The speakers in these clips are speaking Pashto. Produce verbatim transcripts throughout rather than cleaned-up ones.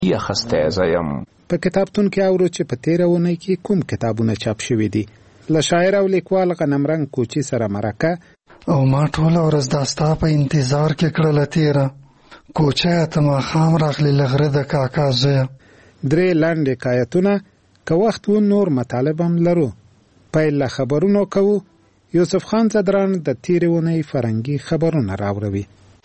اخستی زه یم. په کتابتون کې اورو چې په تېره اونۍ کې کوم کتابونه چاپ شوي دي. له شاعر او لیکوال غنمرنګ کوچي سره مرکه. او ما ټوله ورځ دا ستا په انتظار کې کړله تېره، کوچیه ته ماښام راغلې له غره د کاکا زویه. درې لنډ حکایتونه، که وخت و نور مطالب هم لرو. پیل له خبرونو کوو. یوسف خان زدران د تېرې اونۍ فرهنګي خبرونه راوړوي.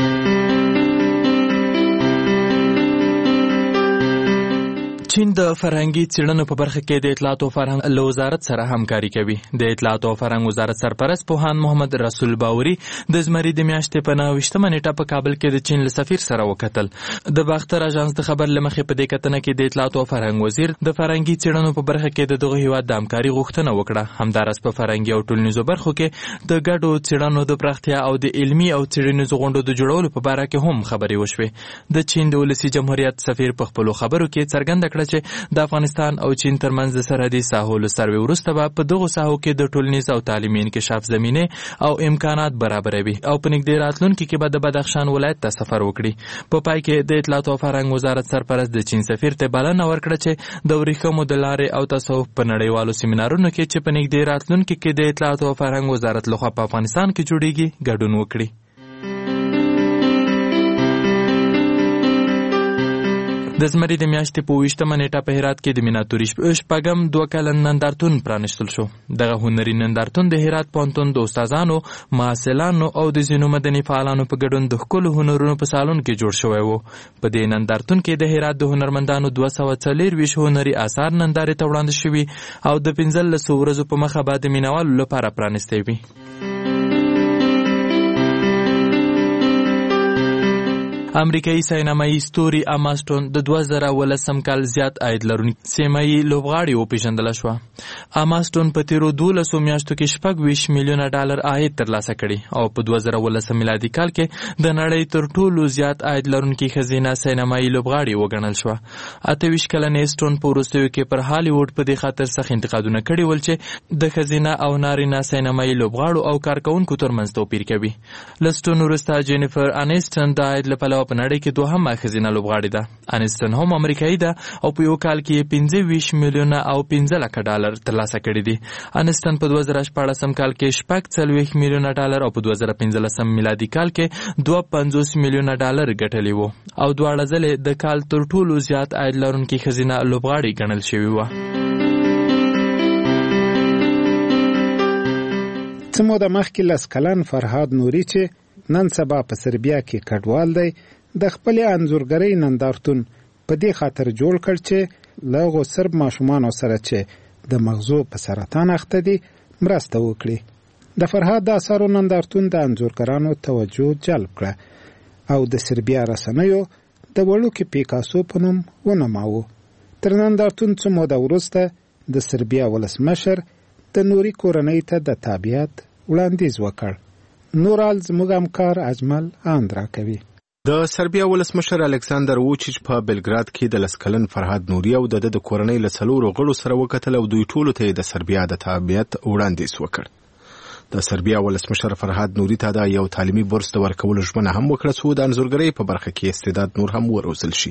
چین د فرهنګي څېړنو په برخه کې د اطلاعات او فرهنګ له وزارت سره همکاري کوي. د اطلاعات او فرهنګ وزارت سرپرست پوهاند محمد رسول باوري د زمري د میاشتې په نهه ویشتمه نیټه په کابل کې د چین له سفیر سره وکتل. د باختر اژانس د خبر له مخې په دې کتنه کې د اطلاعات او فرهنګ وزیر د فرهنګي څېړنو په برخه کې د دغه هیواد د همکاري غوښتنه وکړه. همداراز په فرهنګي او ټولنیزو برخو کې د ګډو څېړنو د پراختیا او د علمي او څېړنیزو غونډو د جوړولو په باره کې هم خبرې وشوې. د چین د ولسي جمهوریت سفیر په خپلو خبرو کې څرګنده کړه چې د افغانستان او چین ترمنځ د سرحدي ساحو له سروې وروسته به په دغو ساحو کې د ټولنیز او تعلیمي انکشاف زمینه او امکانات برابروي او په نږدې راتلونکي کې به د بدخشان ولایت ته سفر وکړي. په پای کې د اطلاعات او فرهنګ وزارت سرپرست د چین سفیر ته بلنه ورکړه چې د ورېښمو د لارې او تصوف په نړیوالو سیمینارونو کې چې په نږدې راتلونکي کې د اطلاعات او فرهنګ وزارت لخوا په افغانستان کې جوړیږي ګډون وکړي. د زمري د میاشتې په ویشتمه نیټه په هرات کې د میناتوري شپږم دوه کلن نندارتون پرانیستل شو. دغه هنري نندارتون د هرات پوهنتون د استادانو، محصلانو او د ځینو مدني فعالانو په ګډون د ښکلو هنرونو په سالون کې جوړ شوی و. په دې نندارتون کې د هرات د هنرمندانو دوه سوه څلېرویشت هنري اثار نندارې ته وړاندې شوي او د پنځلسو ورځو په مخه به د مینوالو لپاره پرانیستی وي. امریکایي سینمایي ستوري اما سټون د دوه زره ولسم کال زیات عاید لرونکي سیمایي لوبغاړې وپېژندله شوه. اما سټون په تېرو دولسو میاشتو کې شپږ ویشت میلیونه ډالر عاید ترلاسه کړي او په دوه زره ولسم میلادي کال کې د نړۍ تر ټولو زیات عاید لرونکي ښځینه سینمایي لوبغاړې وګڼل شوه. اته ویشت کلنې سټون په وروستیو کې پر هالیوډ په دې خاطر سخت انتقادونه کړي ول چې د ښځینه او نارینه سینمایي لوبغاړو او کارکوونکو ترمنځ توپیر کوي. له سټون وروسته جینیفر انیسټن د عاید له پلوه په نړۍ کې دوهمه ښځینه لوبغاړې ده. انیسټن هم امریکایي ده او په یو کال کې پنځه ویشت میلیونه او پنځه لکه ډالر ترلاسه کړي دي. انیسټن په دوه زره شپاړسم کال کې شپږ څلوېښت میلیونه ډالر او په دوه زره پنځلسم میلادي کال کې دوه پنځوس میلیونه ډالر ګټلي وو او دواړه ځلې د کال تر ټولو زیات عاید لرونکي ښځینه لوبغاړې ګڼل شوې وه. څه موده مخکې لس کلن فرهاد نوري چې نن سبا په سربیا کې کډوال دی د خپلې انځورګرۍ نندارتون په دې خاطر جوړ کړ چې له هغو سرب ماشومانو سره چې د مغزو په سرطان اخته دي مرسته وکړي. د فرهاد د اثارو نندارتون د انځورګرانو توجه جلب کړه او د سربیا رسنیو د وړوکي پیکاسو په نوم ونوماوه. تر نندارتون څه موده وروسته د سربیا ولسمشر د نوري کورنۍ ته د تابعیت وړاندیز وکړ. نورال زموږ همکار اجمل آندرا کوي. د سربیا ولسمشر الکساندر ووچیچ په بلګراد کې د لس کلن فرهاد نوري او د د کورنۍ له څلورو غړو سره وکتل او دوی ټولو ته د سربیا د تابعیت وړاندیز وکړ. د سربیا ولسمشر فرهاد نوري ته د یو تعلیمي بورس د ورکولو ژمنه هم وکړه څو د انځورګرۍ په برخه کې استعداد نور هم وروزل شي.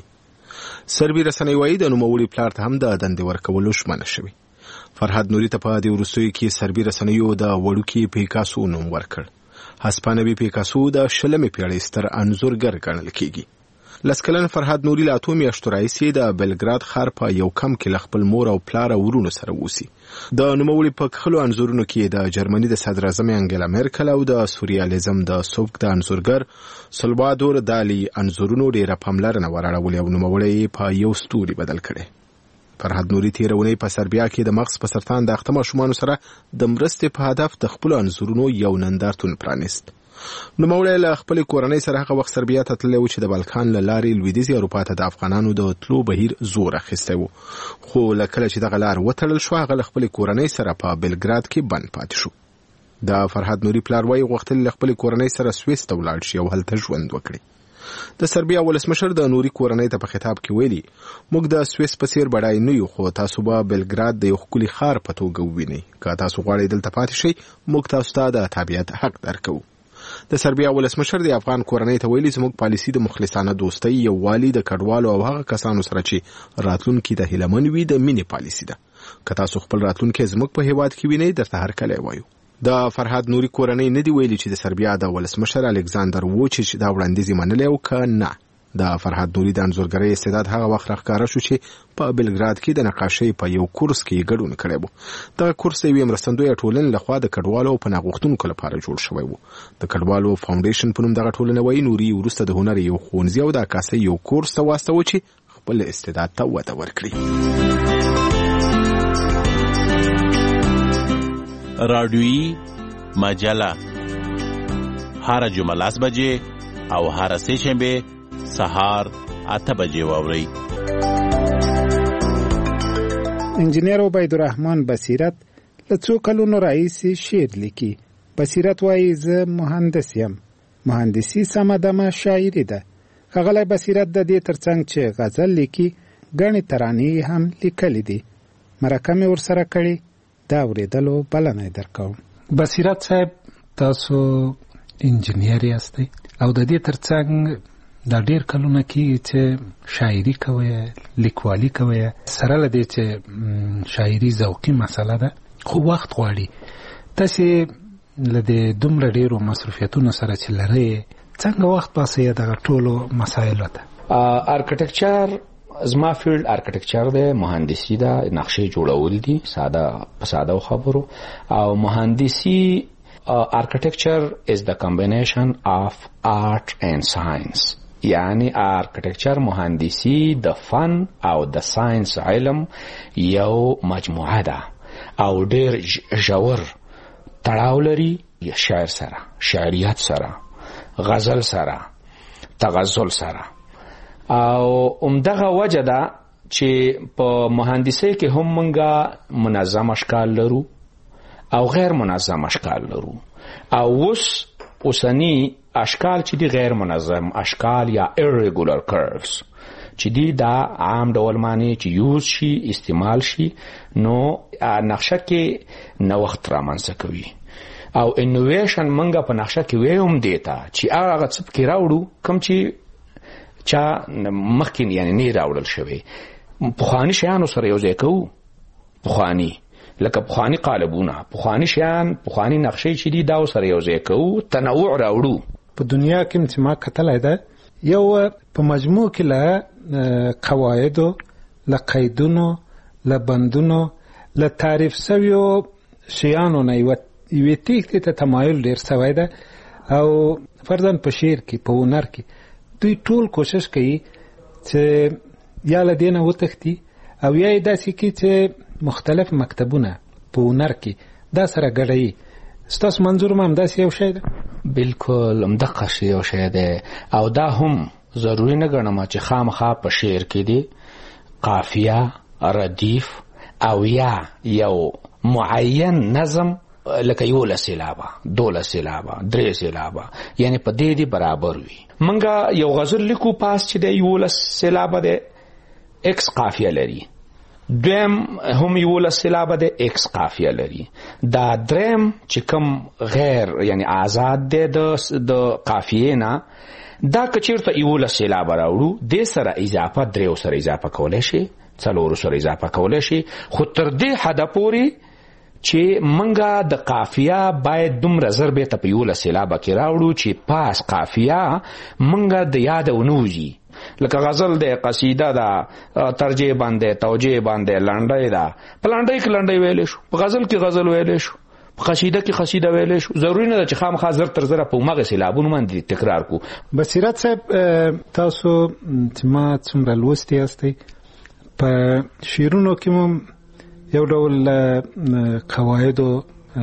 سربي رسنۍ وایي د نوموړي پلار ته هم د دندې ورکولو ژمنه شوې. فرهاد نوري ته په دې وروستیو کې سربي رسنیو د وړوکي پیکاسو نوم ورکړ. هسپانوي پیکاسو د شلمې پیړۍ ستر انځورګر ګڼل کیږي. لس کلن فرهاد نوري له اتو میاشتو راهیسې د بلګراد ښار په یو کم کې له خپل مور او پلار او ورونو سره اوسي. د نوموړي په کښلو انځورونو کې د جرمني د صدراعظم انګلا میرکل او د سوریالیزم د سوفک د انځورګر سلوادور دالي انځورونو ډېره پاملرنه وراړولې او نوموړی یې په یو ستوري بدل کړی. فرهاد نوري تېره اونۍ په سربیا کې د مغز په سرطان د اخته ماشومانو سره د مرستې په هدف د خپلو انځورونو یو نندارتون پرانیست. نوموړی له خپلې کورنۍ سره هغه وخت سربیا ته تللی و چې د بالکان له لارې لویدیځې اروپا ته د افغانانو د تلو بهیر زور اخیستی و، خو له کله چې دغه لار وتړل شوه هغه له خپلې کورنۍ سره په بلګراد کې بند پاتې شو. د فرهاد نوري پلار وایي غوښتل له خپلې کورنۍ سره سویس ته ولاړ شي او هلته ژوند وکړي. د سربیا ولسمشر د نوري کورنۍ ته په خطاب کې ویلي موږ د سویس په څیر بډای نه یو، خو تاسو به بلګراد د یو ښکلي ښار په توګه ووینئ. که تاسو غواړئ دلته پاتې شئ موږ تاسو ته د تابعیت حق درکوو. د سربیا ولسمشر د افغان کورنۍ ته ویلي زموږ پالیسي د مخلصانه دوستۍ یووالي د کډوالو او هغه کسانو سره چې راتلونکي د هیلمن وي د مینې پالیسي ده. که تاسو خپل راتلونکي زموږ په هیواد کې وینئ درته هرکلی وایو. د فرهاد نوري کورنۍ نه دی ویلي چې د سربیا د ولسمشر الکساندر ووچیچ دا وړاندیز منلی او که نه. د فرهاد نوري د انځورګرۍ استعداد هغه وخت راښکاره شو چې په بلګراد کې د نقاشۍ په یو کورس کې ګډون کړی و. دغه کورس د یوې مرستندویه ټولنې لخوا د کډوالو او پناه غوښتونکو لپاره جوړ شوی و. د کډوالو فاونډیشن په نوم دغه ټولنه وایي نوري وروسته د هنر یو ښوونځي او د عکاسۍ یو کورس ته واستوه چې خپل استعداد ته وده ورکړي. رادیویی مجله هر جمعه لاس بجې او هر سه شنبه سهار اته بجې واوري. انجینیر عبیدالرحمن بصیرت له څو کلونو راهیسې شعر لیکي. بصیرت وایي زه مهندس یم. مهندسي سمه دمه شاعري ده. ښاغلی بصیرت د دې ترڅنګ چې غزل لیکي ګڼې ترانې هم لیکلې دي. مرکه مې ورسره کړې دا اورېدلو بلنه یې درکوم. بصیرت صاحب تاسو انجینیر یاستئ او د دې ترڅنګ دا ډېر کلونه کېږي چې شاعري کوئ لیکوالي کوئ. سره له دې چې شاعري ذوقي مسله ده خو وخت غواړي. تاسې له دې دومره ډېرو مصروفیتونو سره چې لرئ څنګه وخت باسئ دغه ټولو مسایلو ته؟ ارکټیکچر زما فیلډ ارکټیکچر دی، مهندسي ده، نقشې جوړول دي ساده په ساده خبرو. او مهندسي architecture is the combination of art and science. یعنی architecture مهندسی د فن او د ساينس علم یو مجموعه ده او ډیر ژور تړاو لري شعر سره، شعریت سره، غزل سره، تغزل سره. او عمدغه وجه ده چې په مهندسی کې هم منګه منظم اشکال لرو او غیر منظم اشکال لرو. او اوس اوسنی اشکال چې دی غیر منظم اشکال یا irregular curves چې دی دا عام ډول معنی چې یوز شي استعمال شي نو نقشه کې نوښت رامنځته کوي. او انوویشن منګه په نقشه کې ویم دیتا چې هغه څه کې راوړو کوم چې چا مخکې یعنی نه راوړل شوی. پخوانی شیانو سره یو ځای کوو، پخوانی لکه پخوانی قالبونه، پخوانی شیان، پخوانی نقشې چې دي دا سره یو ځای کوو، تنوع راوړو. په دنیا کې چې ما کتلای ده یو په مجموع کې له قواعدو، له قیدونو، له بندونو، له تعریف شویو شیانو نه یو یوې تیښتې ته تمایل ډېر سوی ده. او فرضاً په شعر کې، په هنر کې دوی ټول کوشش کوي چې یا له دې نه وتښتي او یا یې داسې کوي چې مختلف مکتبونه په هنر کې دا سره ګډوي. ستاسو منظور هم همداسې یو شی ده؟ بلکل همدغه شی یو شی دی. او دا هم ضروري نه ګڼم چې خامخا په شعر کې دی قافیه، ردیف او یا یو معین نظم لکه یولس سیلابه، دولس سیلابه، درې سیلابه، یعنی په دې دی برابر وي. منګه یو غزل لیکو پاس چې دی یولس سیلابه دی ایکس قافیه لري، دویم هم یولس سیلابه دی ایکس قافیه لري. دا دریم چې کم غیر یعنی آزاد دی د قافیه نه دا کچیرته یولس سیلابه راوړو دې سره اضافه دریو سره اضافه کولی شي، څلورو سره اضافه کولی شي. خو تر دې حده پورې چې منګه د قافیه باید دومره ضربې ته په یولس سیلابه کې راوړو چې پاس قافیه منګه د یاده ونوځي. لکه غزل دی، قصیده ده، ترجیح باندې، توجیه باندې، لنډۍ ده. په لنډۍ کې لنډۍ ویلی شو، په غزل کې غزل ویلی شو، په قصیده کې قصیده ویلی شو. ضروري نه ده چې خامخا زر تر زره په همغه سیلابونو باندې تکرار کو. بصیرت صاحب تاسو چې ما څومره لوستي یاستئ په شعرونو کې مو یو ډول قواعدو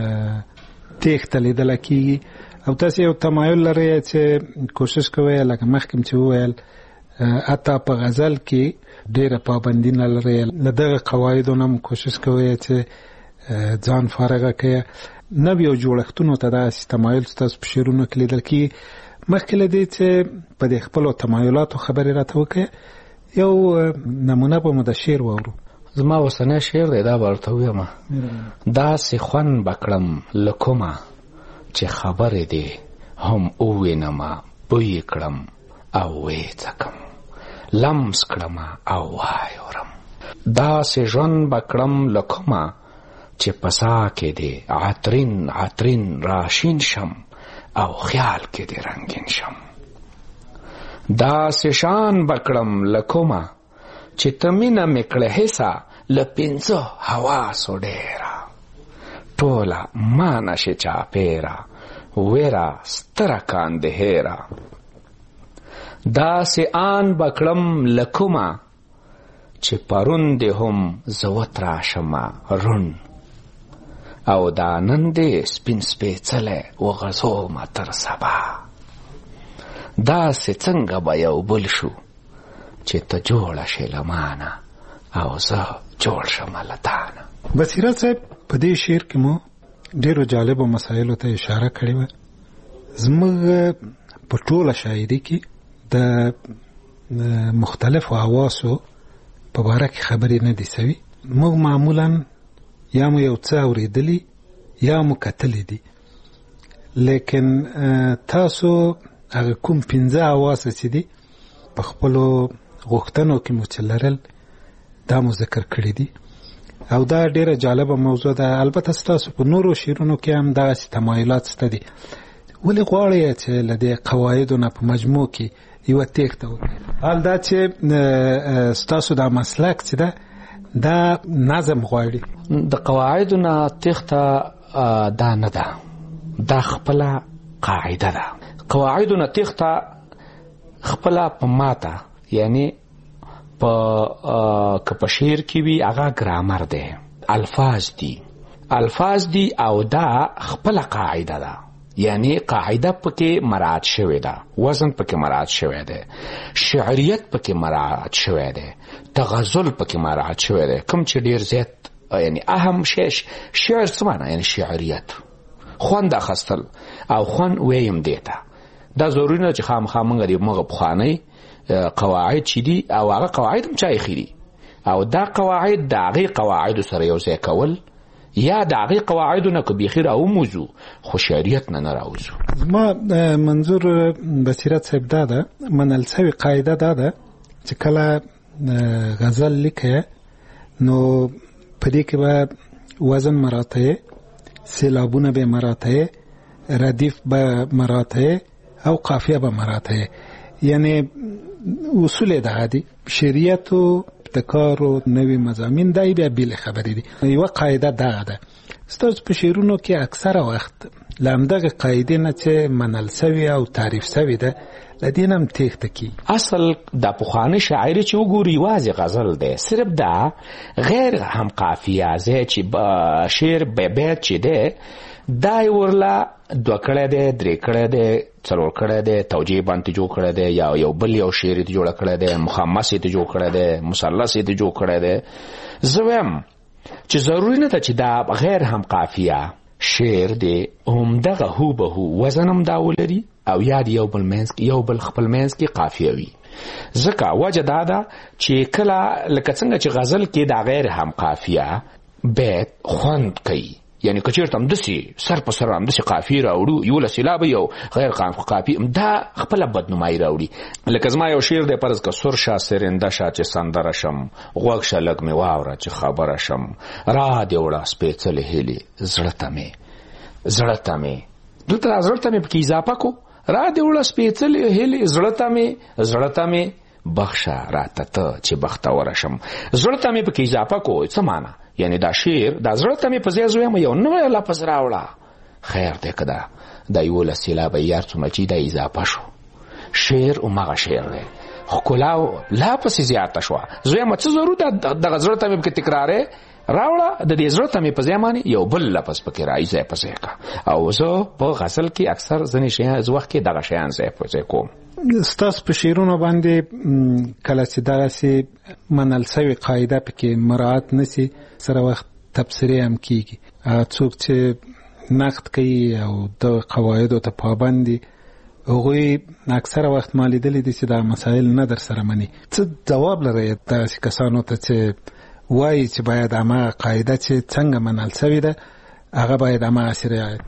تیښته لیدله کېږي او تاسې یو تمایل لرئ چې کوشش کوئ لکه مخکې چې وویل حتی په غزل کې ډېره پابندي نه لرئ، له دغه قواعدو نه کوشش کوئ چې ځان فارغه کړئ. نویو جوړښتونو ته داسې تمایل ستاسو په شعرونو کې لیدل کېږي. مخکې له دې چې په دې خپلو تمایلاتو خبرې راته وکړئ یو نمونه به مو د شعر واورو. زما وسنه شعر دی دا به ورته ویم. داسې خوند به کړم له کومه چې خبرې دی هم اووینما بوی کړم او وې څکم لمس کړم او وایورم داسې ژوند به کړم لکومه چې پسا کې دې عطرین عطرین راشین شم او خیال کې دې رنگین شم داسې شان به کړم لکومه چې ته مینه مې کړه حصه له پنځه حواسو ډېره ټوله ما نشي چاپېره ویرا ستره کاندې هیره داسې آن به کړم لکومه چې پرون دې هم زه وتراشمه رون او دا نن دې سپین سپېڅلی وغځومه تر سبا داسې څنګه به یو بل شو چې ته جوړه شې له مانه او زه جوړ شم له تانه. بصیرت صاحب په دې شعر کې مو ډېرو جالبو مسایلو ته اشاره کړې وه. زموږ په ټوله شاعري کې د مختلفو حواسو په باره کې خبرې نه دي سوي. موږ معمولا یا مو یو څه اورېدلي یا مو کتلي دي، لیکن تاسو هغه کوم پنځه حواس چې دي په خپلو غوښتنو کې مو چې لرل دا مو ذکر کړي دي او دا ډیره جالبه موضوع ده. البته ستاسو په نورو شعرونو کې هم دغسې تمایلات شته دي. ولې غواړئ چې له دې قواعدو نه په مجموع کې یوه تېښته وکړئ؟ حال دا چې ستاسو دا مسلک چې ده دا نظم غواړي. د قواعدو نه تېښته دا نه ده، دا خپله قاعده ده. قواعدو نه تېښته خپله په ماته یعنی په که په شعر کې وي هغه ګرامر دی، الفاظ دي الفاظ دي او دا خپله قاعده ده، یعنی قاعده پکې مراعات شوې ده، وزن پکې مراعات شوی دی، شعریت پکې مراعات شوی دی، تغزل پکې مراعات شوی دی. کوم چې ډیر زیات یعنی اهم شی شعر څه معنی یعنی شعریت، خوند اخیستل او خوند ویم دیته. دا ضروري نه چې خامخا موږ د موږ پخوانۍ قواعد چې دي او هغه قواعد هم چا ایښي دي او دا قواعد د هغې قواعدو سره یو ځای کول یا د هغې قواعدو نه که بیخي راوموځو خو شعریت نه نه راوځو. زما منظور بصیرت صاحب دا ده، منل سوې قاعده دا ده چې کله غزل لیکې نو په دې کې به وزن مراته، سیلابونه به مراته، ردیف به مراته او قافیه به مراته. یعنی اصول ده دي، شریعت او ابتکار او نوې مضامین دای بیا بیل خبرې دي. یو قاعده ده ده ستاسو په شعرونو کې اکثره وخت لامدغه قاعده نه چې منل سوي او تعریف سوي ده لدینم تېښته کی. اصل د پخواني شاعري چې وګوري واځي غزل دی، صرف دا غیر هم قافیه زه چې شعر به بیت چې ده دای ورلا دوه کړه ده، درې کړه ده، څلور کړه ده، توجیه باندې جوړ کړه ده، یا یو بل یو شعر ته جوړ کړه ده، مخمس ته جوړ کړه ده، مثلث ته جوړ کړه ده. زویم چې ضروري نه ده چې دا غیر هم قافیه شعر دی همدغه هو به هو وزن هم دا ولري او یاد یو بل منځ یو بل خپل منځ کې قافیه وي. ځکه وجه دا ده چې کله لکه څنګه چې غزل کې دا غیر هم قافیه بیت خوند کوي، یعنی که چېرته همداسې سر په سر همداسې قافیې راوړو یوله سیلابه یو غیر قافیې دا خپله بدنمایي راوړي. لکه زما یو شعر دی فرض که سور شه سرنده شه چې سندره شم، غوږ شه لږ مې واوره چې خبره شم، را دې وړه سپېڅلې هیلې زړه ته مې زړه ته مې دلته زړه ته مې پکې اضافه کو، را دې وړه سپېڅلې هیلې زړه ته مې زړه ته مې بخشه راته ته چې بختوره شم. زړه ته مې پکې اضافه کو څه معنی؟ یعنی دا شعر دا زړه ته مې په ځای زویم یو نوی لفظ راوړه، خیر دی که دا دا یولس سیلابه یار څومره چې دا اضافه شو شعر همغه شعر دی، ښکلا لا پسې زیاته شوه. زویمه څه ضرور ده دغه زړه ته مې پکې تکرارې راوړه، د دې زړه ته مې په ځای باندې یو بل لفظ پکې رایي ځای په ځای که. او زه په غزل کې اکثر ځینې شیان وخت کې دغه شیان ځای په ځای کوم. ستاسو په شعرونو باندې کله چې دغسې منل سوې قاعده پکې مراعات نشي سره وخت تبصرې هم کېږي. څوک چې نقد کوي او د قواعدو ته پابند دي هغوی اکثره وخت ما لیدلي دي چې دا مسایل نه در سره مني. څه ځواب لرئ داسې کسانو ته چې وایي چې باید هماغه قاعده چې څنګه منل سوې ده هغه باید هماغسې رعایت؟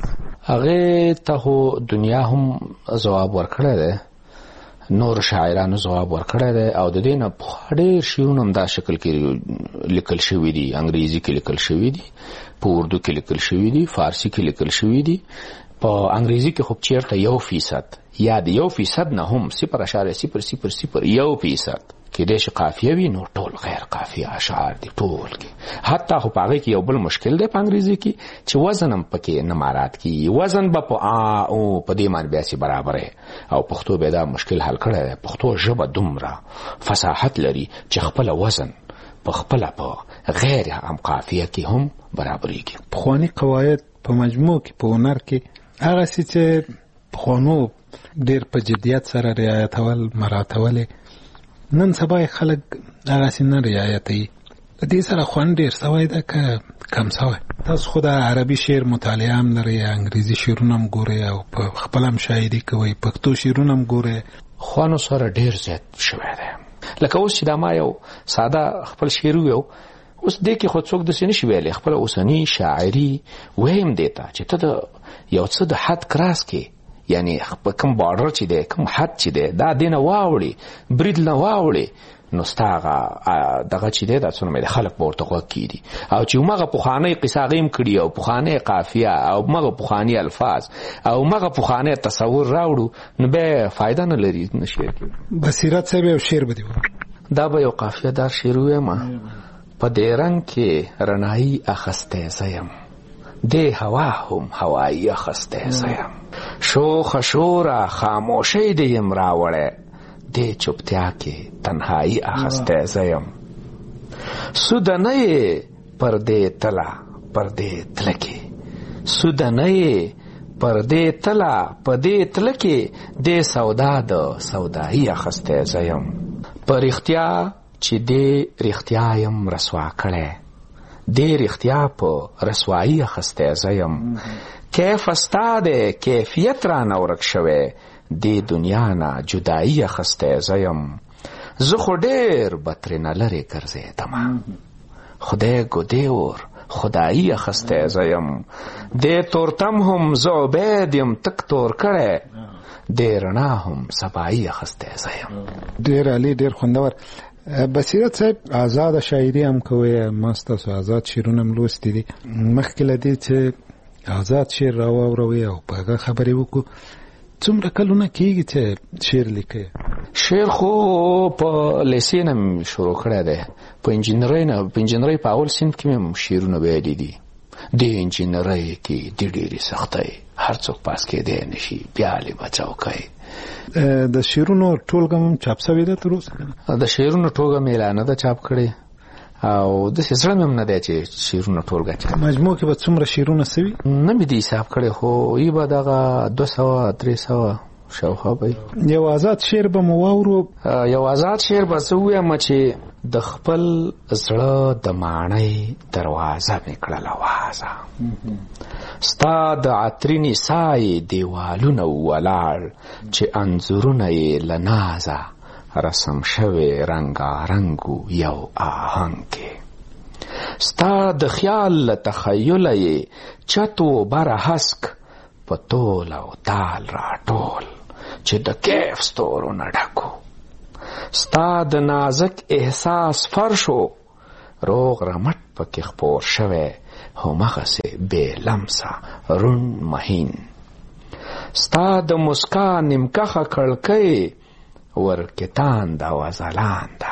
هغه ته دنیا هم جواب ورکړی دی، نور شاعرانو جواب ورکړی دی، او د دې نه ډېر شعرونه هم دا شکل کې لیکل شوي دي. انګریزي کې لیکل شوي دي، په اردو کې لیکل شوي دي، فارسي کې لیکل شوي دي. په انګریزي کې خو چیرته یو فیصد یا د یو فیصد نه هم صفر اشاریه صفر صفر صفر یو فیصد کېدای شي قافیه وي، نو ټول غیر قافیه اشعار دي ټول کې. حتی خو په هغې کې یو بل مشکل دی په انګریزي کې چې وزن هم پکې نه مارات کېږي، وزن به په آ او په دې باندې بیاسې برابر او پښتو بیا دا مشکل حل کړی دی. پښتو ژبه دومره فصاحت لري چې خپله وزن په خپله په غیر هم قافیه کې هم برابرېږي. پخواني قواعد په مجموع کې په هنر کې هغسې چې پخوانو ډېر په جدیت سره رعایتول مراعتولې، نن سبا یې خلک هغسې نه رعایتوي. د دې سره خوند ډېر سوی ده که کم سوی؟ تاسو خو د عربي شعر مطالعه هم لرئ، انګریزي شعرونه هم ګورئ او په خپله هم شاعري کوئ، پښتو شعرونه هم ګورئ. خوانو سره ډېر زیات شوی دی. لکه اوس چې دا ما یو ساده خپل شعر ویو، اوس دې کې خو څوک داسې نشي ویلی. خپله اوسني شاعري وایم دې ته چې ته د یو څه د حد کراس کې، یعنی په کوم بارډر چې دی، کوم حد چې دی، دا دې نه واوړې، برید نه واوړې، نو ستا هغه دغه چې دی دا څونه مې د خلک به ورته غوږ کېږي. او چې همغه پخوانۍ قصه هغې هم کړي او پخوانۍ قافیه او همغه پخواني الفاظ او همغه پخوانی تصور راوړو، نو بیا فایده نه لري نه شعر کې. بصیرت صاحب یو شعر به دې دا به یو قافیه دار شعر ویم: په دې رنګ کې رڼایي اخستی زه یم، دې هوا هم هوایي اخستی زه یم، شوخه شوره خاموشۍ دې یم راوړی، دې چوپتیا کې تنهایی اخستی زه یم، سوده نه یې پر دې تله پر دې تله کې، سوده نه یې پر دې تله په دې تله کې، دې سودا د سودایي اخستی زه یم، په رښتیا چې دې رښتیا یم رسوا کړی، دې رښتیا په رسوایي اخستی زه یم، کیف ستا دی کیفیت رانه ورک شوی، دې دنیا نه جدایي اخستی زه یم، زه خو ډېر به ترېنه لرې ګرځېدمه، خدای ګدې خدایي اخستی زه یم، دې تورتم هم زه عبید یم تک تور کړی، دې رڼا هم سبایي اخستی زه یم. ډېر عالي، ډېر خوندور. بصیرت صاحب آزاد شاعري هم کوئ، ما ستاسو آزاد شعرونه هم لوستي دي. مخکې له دې چې آزاد شعر راواوروئ او په هغه خبرې وکړو، څومره کلونه کېږي چې شعر لیکئ؟ شعر خو په لیسې نه مې شروع کړی دی، په انجینرۍ نه په انجینرۍ په اول صنف کې مې هم شعرونه ویلي دي. د انجینرۍ کې د ډېرې سختۍ هر څوک پاس کېدی نه شي، بیا لې به چوکۍ. د شعرونو ټولګه هم چاپ سوې ده تر اوسه؟ د شعرونو ټولګه مې لا نه ده چاپ کړې، او داسې زړه مې هم نه دی چې شعرونه ټولګه چاپ. مجموع کې به څومره شعرونه سوي؟ نه مې دي حساب کړی، خو یې به دغه دوه سوه درې سوه شاوخوا به. یو آزاد شعر به مو واورو؟ یو آزاد شعر به زه ووایم چې د خپل زړه د ماڼۍ دروازه مې کړله وازه، ستا د عطرینې سایې دیوالونه ولاړ، چې انځورونه یې له نازه رسم شوی رنګارنګو یو آهنګ کې، ستا د خیال له تخیله یې چت و بره هسک په تول او تال راټول، چې د کیف ستورو نه ډکو، ستا د نازک احساس فرشو روغ رمټ پکې خپور شوی، همغسې بې لمسه روڼ مهین، ستا د مسکا نیمکخه کړکۍ ورکتانده و ځلانده،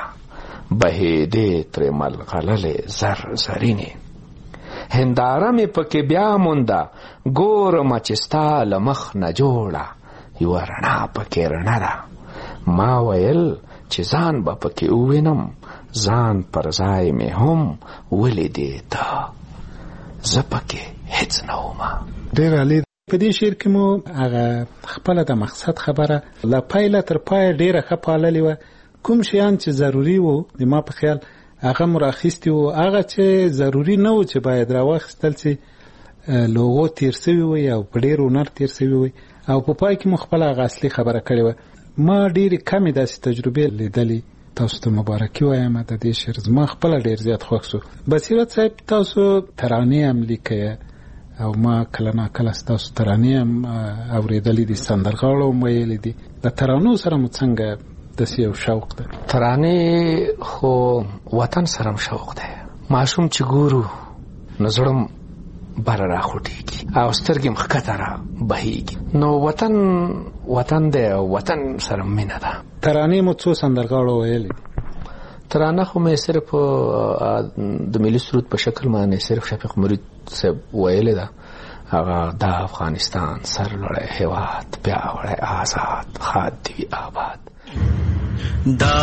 بهېدې ترې ملغللې زر زرینې، هنداره مې پکې بیا مونده، ګورمه چې ستا له مخ نه جوړه، یوه رڼا پکې رڼه ده، ما ویل چې ځان به پکې ووینم، ځان پر ځای مې هم ولیدې ته، زه پکې هیڅ نه ومه. ډېر عالي. په دې شعر کې مو هغه خپله د مقصد خبره له پیله تر پایه ډېره ښه پاللې وه. کوم شیان چې ضروري وو د ما په خیال هغه مو راخیستي وو، هغه چې ضروري نه وو چې باید راواخیستل سي لوغو تیر سوي وي او په ډېر هنر تیر سوي وي، او په پای کې مو خپله هغه اصلي خبره کړې وه. ما ډېرې کمې داسې تجربې لیدلې. تاسو ته مبارکي وایم د دې شعر، زما خپله ډېر زیات خوښ سو. بصیرت صاحب تاسو ترانې هم لیکئ، او ما کله نا کله ستاسو ترانې هم اورېدلې دي، سندرغاړو هم ویلې دي. د ترانو سره مو څنګه داسې یو شوق ده؟ ترانې خو وطن سره هم شوق ده. ماشوم چې ګورو نو زړه بره راخوټېږي او سترګې هم ښکته را بهېږي. نو وطن وطن دی او وطن سره مینه ده. ترانې مو څو سندرغاړو ویلې دي؟ ترانه خو مې صرف د ملي سرود په شکل باندې صرف شفیق مرید صاحب ویلې ده. هغه د افغانستان سرلوړی هېواد پیاوړی آزاد ښاد دې وي آباد. دا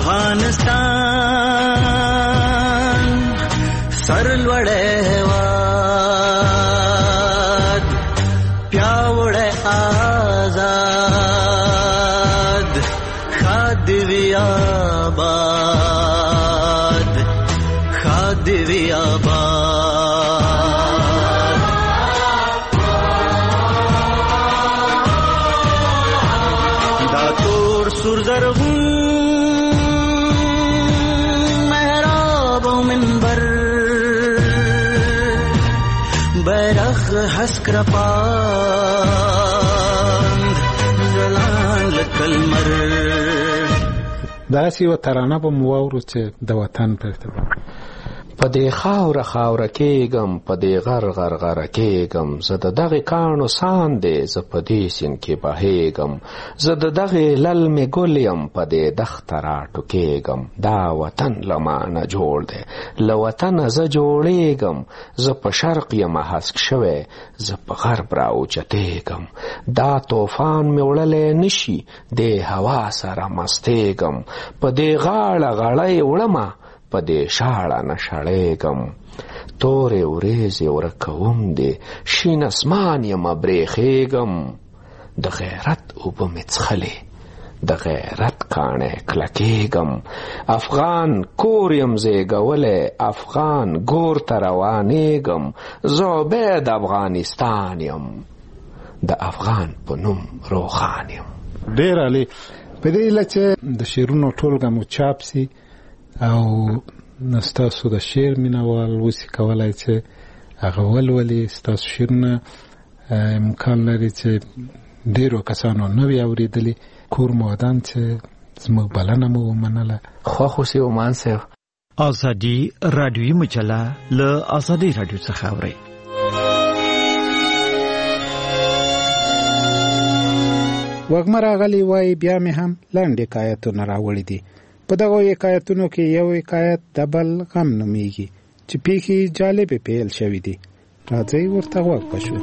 افغانستان سرلوړی هېواد پیاوړی آزاد ښاد دې وي آباد ښاد دې وي آباد. دا تور سور زرغون محراب و منبر بیرغ هسک رپاند ځلان لکه لمر. داسې یوه ترانه به مو واورو چې د وطن په ارتباط. په دې خاوره خاوره کېږم، په دې غر غر غره کېږم، زه د دغې کاڼو ساندې، زه په دې سیند کې بهېږم، زه د دغې للمې ګل یم، په دې دښته راټوکېږم. دا وطن له مانه جوړ دی، له وطنه زه جوړېږم، زه په شرق یم هسک شوی، زه په غرب راوچتېږم. دا طوفان مې وړلی نشي، دې هوا سره مستېږم، په دې غاړه غړی وړمه، په دې شاړه نه شړېږم. تورې وریځې ورکوم دې، شین اسمان یمه برېښېږم. د غیرت اوبه مې څښلې، د غیرت کاڼی کلکېږم. افغان کور یم زیږولی، افغان ګور ته روانېږم. زه عبید افغانستان یم، د افغان په نوم روښان یم. ډېر عالي. په دې هیله چې د شعرونو ټولګه مو چاپ سي او ستاسو د شعر مینوال اوسي کولای چې هغه ولولي. ستاسو شعرونه امکان لري چې ډېرو کسانو نه وي اورېدلي. کور مو ودان چې زموږ بلنه مو ومنله. خوښ اوسئ عمان صاحب. ازادي راډیویي مجله له ازادي راډیو څخه اورئ. وږمه راغلی وایي بیا مې هم لنډ حکایتونه راوړي دي. په دغو حکایتونو کې یو حکایت د بل غم نومیږي چې پیښې جالبې پیل شوي دي. راځئ ورته غوږ کړو.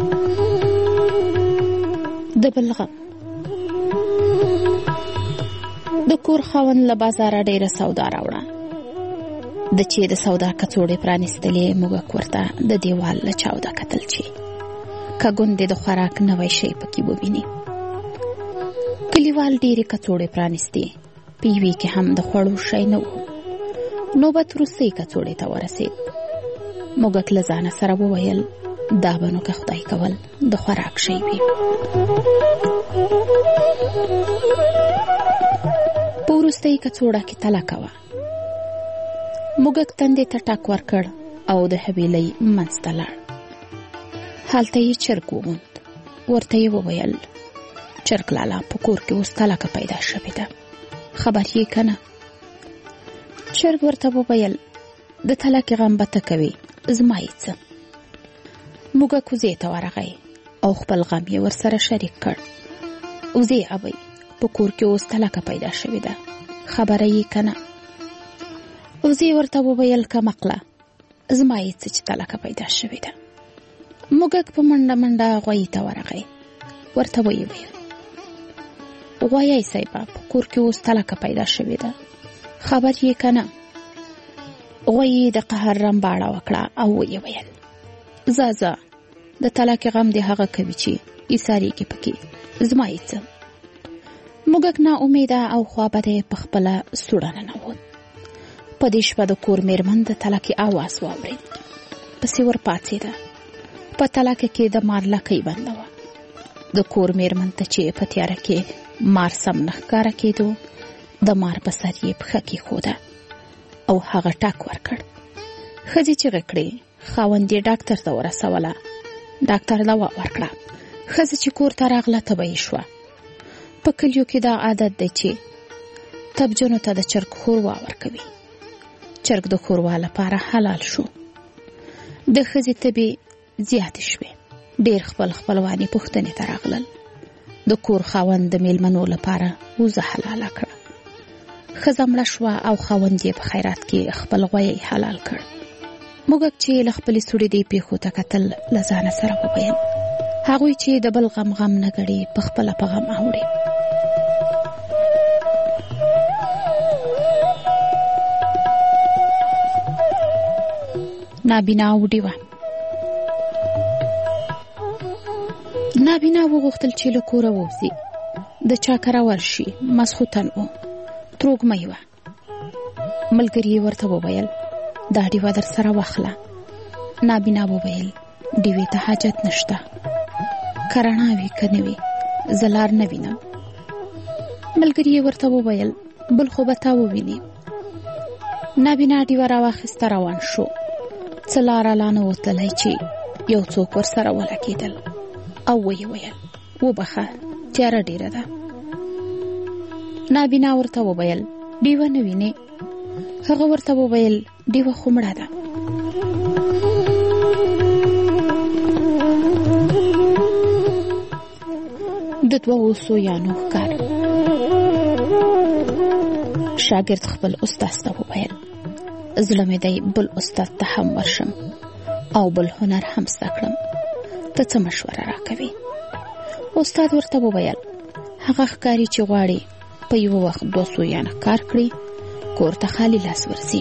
د بل غم. د کور خاوند له بازاره ډېره سودا راوړه. د چې د سودا کڅوړې پرانیستلې موږک ورته د دیوال له چاوده کتل چې که ګوندې د خوراک نوی شی پکې وویني. کلیوال ډېرې کڅوړې پرانیستې، په یوې کې هم د خوړو شی نه و. نوبت وروستۍ کڅوړې ته ورسېد. موږک له ځانه سره وویل دا به نو که خدای کول د خوراک شی وي. په وروستۍ کڅوړه کې تلکه وه. موږک تندې ته ټک ورکړ او د حویلۍ منځ ته لاړ. هلته یې چرګ وموند. ورته یې وویل چرګ لالا په کور کې اوس تلکه پیدا شوې ده، خبر یې که نه؟ چرګ ورته وویل د تلکې غم به ته کوې، زما یې څه. موږک وزې ته ورغی او خپل غم یې ورسره شریک کړ. وزې ابۍ په کور کې اوس تلکه پیدا شوې ده، خبره یې که نه؟ وزې ورته وویل کمقله زما یې څه چې تلکه پیدا شوې ده. موږک په منډه منډه غویي ته ورغی. ورته ویې ویل غویی صیبه په کور کې اوس تلکه پیدا شوې ده، خبر یې که نه؟ غویي د قهر رمباړه وکړه او ویې ویل ځه ځه د تلکې غم دې هغه کوي چې ایسارېږي پکې، زما یې څه. موږک نا امیده او خوابده په خپله سوړه ننوت. په دې شپه د کور میرمن د تلکې اواز واورېد. پسې ور پاڅېده. په تلکه کې د مار لکۍ بنده وه. د کور میرمن ته چې په تیاره کې مار سم نه ښکاره کېدو، د مار په سر یې پښه کېښوده او هغه ټک ورکړ. ښځې چیغې کړې، خاوند یې ډاکټر ته ورسوله ډاکټر دوا ورکړه. ښځه چې کور ته راغله تبه یې شوه. په کلیو کې دا عادت دی چې تبجنو ته د چرګ ښوروا ورکوي. چرګ د ښوروا لپاره حلال شو. د ښځې تبې زیاتې شوې. ډېر خپل خپلوانې پوښتنې ته راغلل. د کور خاوند د میلمنو لپاره وزه حلاله کړه. ښځه مړه شوه او خاوند یې په خیرات کې خپل غویی حلال کړ. موږک چې له خپلې سوړې دې پیښو ته کتل له ځانه سره وویل هغوی چې د بل غم غم نه ګړي په خپله په غم اوړي. نابینا وډی وه. نابینا وغوښتل چې له کوره ووځي. د چا کره ورشي. ماسخوتن و. تروږمۍ وه. ملګري یې ورته وویل دا ډیوه در سره واخله. نابینا وویل ډیوې ته حاجت نشته. که رڼا وي که نه وي زه لار نه وینم. ملګري یې ورته وویل بل خو به تا وویني. نابینا ډیوه راواخیسته روان شو. څه لاره لا نه وتلی چې یو څوک ورسره ولګېدل او ویې ویل وبخه تیاره ډیره ده. نابینا ورته وویل ډیوه نه وینې؟ هغه ورته وویل ډیوه خو مړه ده. د دوو سویانو ښکار. شاګرد خپل استاد ته وویل زړه مې دی بل استاد ته هم ورشم او بل هنر هم زده کړم. ته څه مشوره راکوي؟ استاد ورته وویل هغه ښکاري چې غواړي په یو وخت دوه سویان ښکار کړي کور ته خالی لاس ورځي.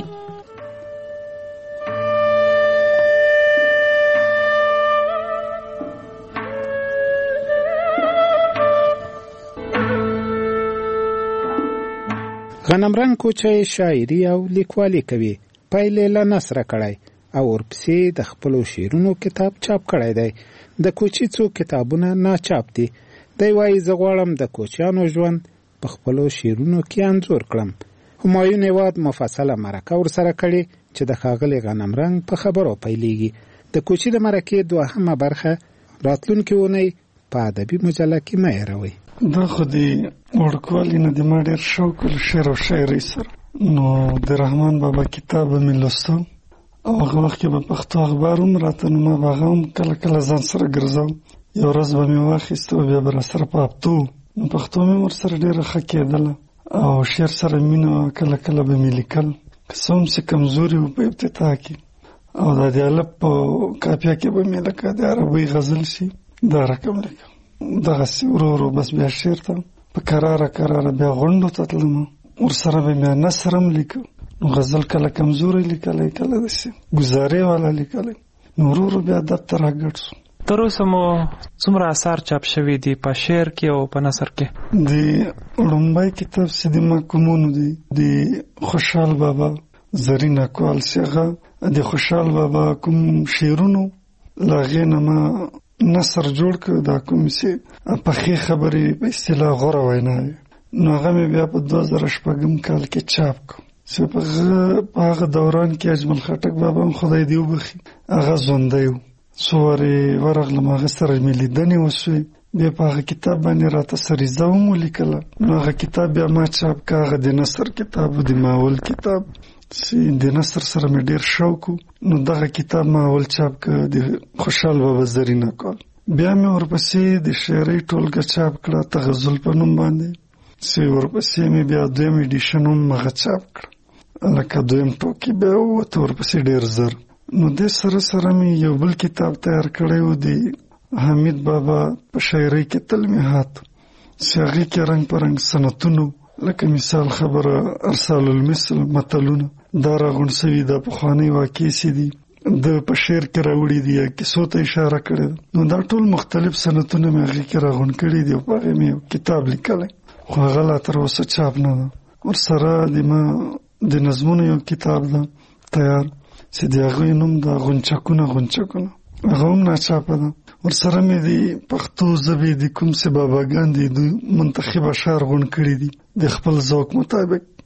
غنمرنګ کوچی شاعري او لیکوالي کوي. پایلې له نثره کړی او ورپسې د خپلو شعرونو کتاب چاپ کړی دی. د کوچي څو کتابونه ناچاپ دي. دی وایي زه غواړم د کوچیانو ژوند په خپلو شعرونو کې انځور کړم. همایون هیواد مفصله مرکه ورسره کړې چې د ښاغلي غنمرنګ په خبرو پیلېږي. د کوچي د مرکې دوهمه برخه راتلونکې اونۍ په ادبي مجله کې مه هېروئ. دا خو د وړوکوالي نه د ما ډېر شوق له شعر او شاعرۍ سره. نو د رحمان بابا کتاب به مې لوسته او هغه وخت کې به پښتو اخبار هم راته نو ما به هغه هم کله کله ځان سره ګرځاو. یو ورځ به مې واخیسته او بیا به راسره په هفتو نو پښتو مې ورسره ډېره ښه کېدله او شعر سره مینه کله کله به مې لیکل. که څه هم چې کمزوري و په ابتدا کې او دا د الف په کاپیه کې به مې لکه د عربۍ غزل شي دا رقم لیکم. دغسې ورو ورو بس بیا شعر ته په کراره کراره بیا غونډو ته تلم. ورسره به بیا نثر هم لیکم. نو غزل کله کمزوری لیکلی کله داسې ګزارې والا لیکلی. نو ورو ورو بیا ادب ته راګډ شو. تر اوسه مو څومره اثار چاپ شوي دي په شعر کې او په نثر کې؟ د لومړی کتاب چې د محکومونو دی د خوشحال بابا زرین اکوال چې هغه د خوشحال بابا کوم شعرونو له هغې نه ما نثر جوړ کړ. دا کوم چې پخې خبرې په اصطلاح غوره ویناوې نو هغه مې بیا په دوه زره شپږم کال کې چاپ کړ. چې په هغه دوران کې اجمل خټک بابا هم خدای دې وبخي هغه ژوندی و. څو وارې ورغلم هغه سره مې لیدنې وشوې. بیا په هغه کتاب باندې راته سریزه هم ولیکله. نو هغه کتاب بیا ما چاپ کړ. هغه د نثر کتاب و د ماول کتاب چې د نثر سره مې ډېر شوق و. نو دغه کتاب ما اول چاپ کړ د خوشحال بابا زرین اکوال. بیا مې ورپسې د شعرۍ ټولګه چاپ کړه تغزل په نوم باندې چې ورپسې مې بیا دویم ایډیشن هم هغه چاپ کړه لکه دویم ټوکي بیا ووته ورپسې ډېر زر. نو دې سره سره مې یو بل کتاب تیار کړی و د حمید بابا په شاعرۍ کې تلمیحات چې هغې کې رنګ په رنګ سنتونو لکه مثال خبره ارسال المثل متلونه دا راغونډ سوي دا پخوانۍ واقعې چې دي د په شعر کې راوړي دي یا کیسو ته اشاره کړې ده. نو دا ټول مختلف سنتونه مې هغې کې راغونډ کړي دي او په هغې مې یو کتاب لیکلی خو هغه لا تر اوسه چاپ نه ده. ورسره د ما د نظمونو یو کتاب ده تیار چې د هغوی نوم ده غونچکونه غونچکونه هغه هم ناچاپه ده. ورسره مې د پښتو ژبې د کوم چې باباګان دي د منتخب اشعار غونډ کړي دي د خپل ذوق مطابق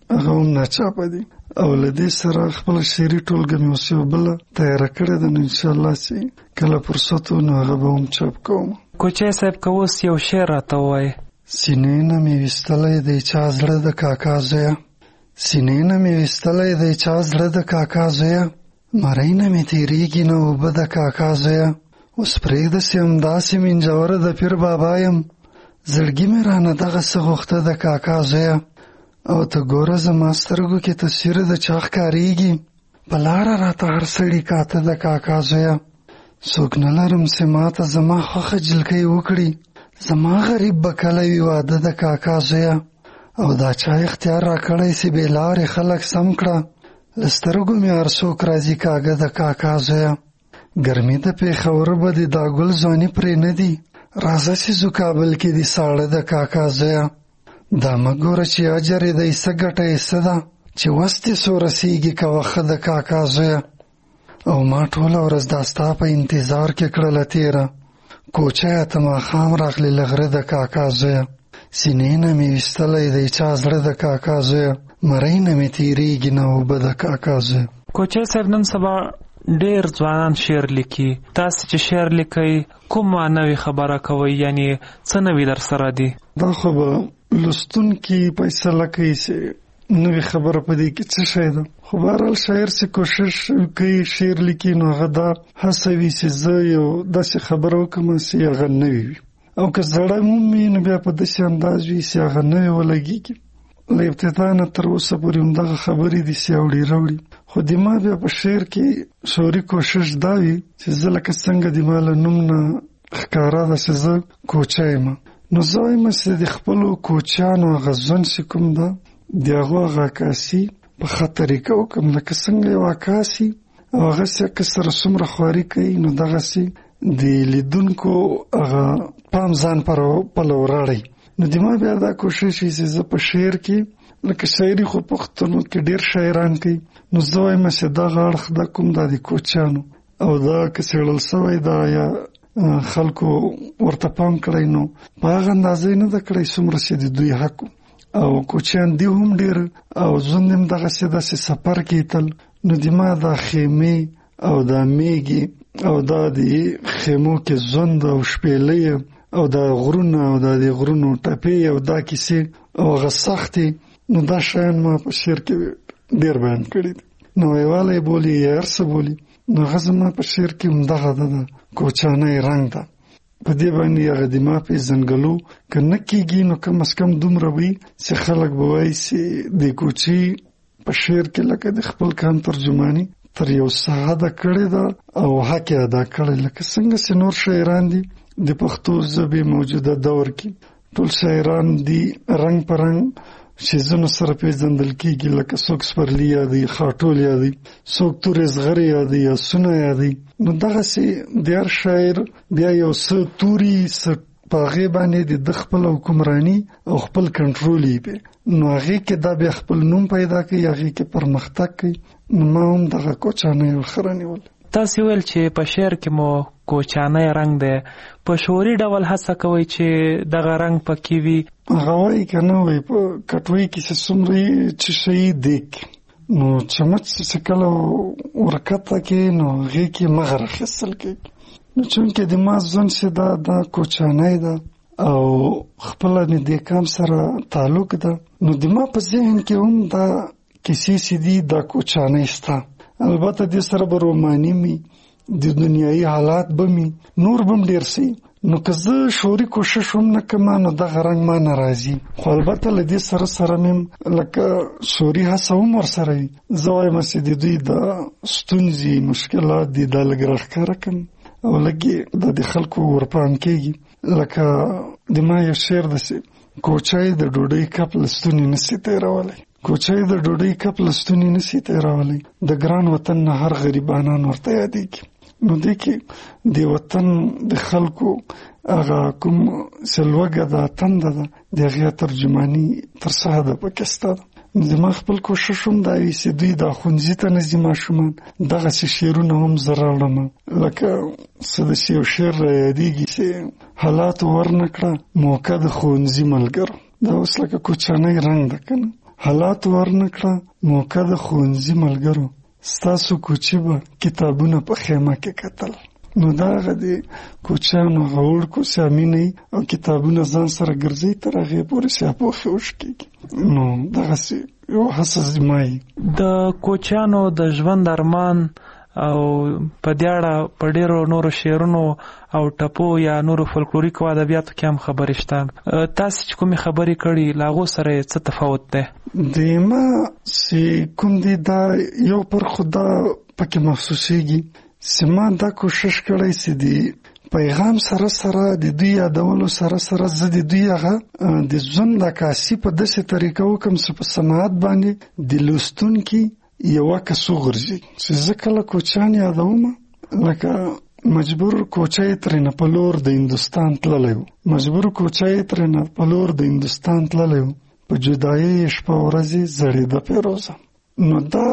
هغه هم ناچاپه دي او له دې سره خپل شعري ټولګه مې اوس یو بله تیاره کړې ده، نو انشاءالله چې کله فرصت و نو هغه به هم چاپ کوم. کوچی صاحب که اوس یو شعر راته ووایې. سینې نه مې ویستلی دی چا زړه د کاکا زویه، سینې نه مې ویستلی دی چا زړه د کاکا زویه، مرۍ نه مې تېرېږي نه اوبه د کاکا زویه، اوس پرېږده سي همداسې منجوره د پیر بابا یم، زړګي مې رانه دغسې غوښته د کاکا زویه، او ته ګوره زما سترګو کې تصویر د چا ښکارېږي، په لاره راته هر سړي کاته د کاکا زویه، څوک نه لرم چې ماته زما خوښه جلکۍ وکړي، زما غریب به کله وي واده د کاکا زویه، او دا چا اختیار را کړی چې بې لارې خلک سم کړه، له سترګو مې هر څوک راځي کاږه د کاکا زویه، ګرمي د پېښور به دې دا ګل ځواني پرې نه دي، راځه چې ځو کابل کې دې ساړه د کاکا زویه، دا مه ګوره چې اجر یې دی څه ګټه یې څه ده، چې وس دې څو رسېږي کوه ښه د کاکا زویه، او ما ټوله ورځ دا ستا په انتظار کې کړله تېره، کوچیه ته ماښام راغلې له غره د کاکا زویه، سینې نه مې ویستلی دی چا زړه د کاکا زویه، مرۍ نه مې تېرېږي نه اوبه د کاکا زویه. کوچی صاحب نن سبا ډېر ځوانان شعر لیکي، تاسې چې شعر لیکئ کومه نوې خبره کوئ، یعنې څه نوي در سره دي؟ دا خو به لوستونکي فیصله کوي چې نوې خبره په دې کې څه شی ده، خو بهرحال شاعر چې کوشش کوي شعر لیکي نو هغه دا هڅه وي چې زه یو داسې خبره وکړم چې هغه نوې وي، او که زړه هم وي نو بیا په داسې انداز وي چې هغه نوې ولګېږي. له ابتدا نه تر اوسه پورې همدغه خبرې دي چې اوړي راوړي، خو د ما بیا په شعر کې شعوري کوشش دا وي چې زه لکه څنګه د ما له نوم نه ښکاره ده چې زه کوچی یم، نو زه وایم چې د خپلو کوچیانو هغه ژوند چې کوم ده د هغو هغه عکاسي په ښه طریقه وکړم، لکه څنګه یو عکاسي او هغسې که سره څومره خواري کوي نو دغسې د لیدونکو هغه پام ځان پر پله وراړئ. نو د ما بیا دا کوشش وي چې زه په شعر کې لکه شاعري خو پښتنو کې ډېر شاعران کوي، نو زه وایم چې دغه اړخ دا کوم دا د کوچیانو او دا که څېړل سوی دا یا خلکو ورته پام کړی نو په هغه اندازه نه ده کړی څومره چې د دوی حق او کوچیان دی هم ډېر او ژوند هم دغسې داسې سفر کې تل، نو د ما دا خیمې او دا میږي او دا د خیمو کې ژوند او شپېلۍ او دا غرونه او دا د غرونو ټپې او دا کیسې او هغه سختې، نو دا شیان ما په شعر کې ډېر بیان کړي دي، نویوالی بولي یا هر څه بولي، نو هغه زما په شعر کې همدغه ده د کوچانۍ رنګ ده، په دې باندې هغه د ما پېژنګلو که نه کېږي نو کم از کم دومره وي چې خلک به وایي چې د کوچي په شعر کې لکه د خپل کام ترجماني تر یو ساده کړې ده او حق یې ادا کړی، لکه څنګه چې نور شاعران دي د پښتو ژبې موجوده دور کې ټول شاعران دي رنګ په رنګ شیزونو سره پیژندل کېږي، لکه څوک سپرلي یادوي، خاټول یادوي، څوک تورې زغرې یادوي یا سونه یادوي، نو دغسې د هر شاعر بیا یو څه توري څه په هغې باندې د ده خپل حکمراني او خپل کنټرول یې وي، نو هغې کې دا بیا خپل نوم پیدا کوي، هغې کې پرمختګ کوي، نو ما هم دغه کوچانۍ ورخره نیول. تاسې ویل چې په شعر کې مو کوچانۍ رنګ دی، په شعوري ډول هڅه کوئ چې دغه رنګ پکې وي؟ هغه وایي که نه وایي په کټوۍ کې چې څومره چې شی دیګ نو چمچ چې کله ورکته کې نو هغې کې مغ راخیستل کېږي، نو چونکې د ما ژوند چې دا دا کوچانۍ ده او خپله مې د کام سره تعلق ده، نو د ما په ذهن کې هم دا کیسې چې دي دا کوچانۍ شته، البته دې سره به روماني مي د دنیایي حالات به مي نور به هم ډېر سي، نو که زه شعوري کوشش هم نه کوم نو دغه رنګ ما نه راځي، خو البته له دې سره سره مې لکه شعوري هڅه هم ورسره وي، زه وایم چې د دوی د ستونزې مشکلات دي دا لږ راښکاره کړم او لږ دا د خلکو ورپام کېږي، لکه د ما یو شعر داسې کوچی د ډوډۍ کپ له ستوني نسي تېرولی، کوچی د ډوډۍ کپ له ستوني نسي تېرولی، د ګران وطن نه هر غریبانان ورته یادېږي، نو دې کې د وطن د خلکو هغه کوم چې لوږه ده تنده ده د هغې ترجماني تر څه حده پکې شته ده، زما خپل کوشش هم دا وي چې دوی دا ښوونځي ته نه ځي ماشومان دغسې شعرونه هم زه راوړم، لکه څه داسې یو شعر را یادېږي چې حالاتو ورنه کړه موقع د ښوونځي ملګرو، دا اوس لکه کوچانۍ رنګ ده که نه، حالات ورنکړه موقع د ښوونځي ملګرو ستاسو کوچي به کتابونه په خیمه کې کتل. نو دا هغه د کوچیانو هغه وړکو سیامینې او کتابونه ځان سره ګرځي تر هغې پورې سیاپوښې وشکېږي. نو دغسې یو هڅه زما یي د کوچیانو د ژوند ارمان او په دې اړه په ډېرو نورو شعرونو او ټپو یا نورو فولکلوریکو ادبیاتو کې هم خبرې شته. تاسې چې کومې خبرې کړي له هغو سره یې څه تفاوت دی؟ د ما چې کوم دی دا یو پر خو دا پکې محسوسېږي چې ما دا کوشش کړی چې د پیغام سره سره د دوی یادولو سره سره زه د دوی هغه د ژوند عکاسي په داسې طریقه وکړم چې په سماعت باندې د لوستونکي یوه کس وغورځي. چې زه کله کوچیان یادوم لکه مجبور کوچی ترېنه په لور د هندوستان تللی و، مجبور کوچی ترېنه په لور د هندوستان تللی و، په جدایي شپه ورځې زړېده پیروزه. نو دا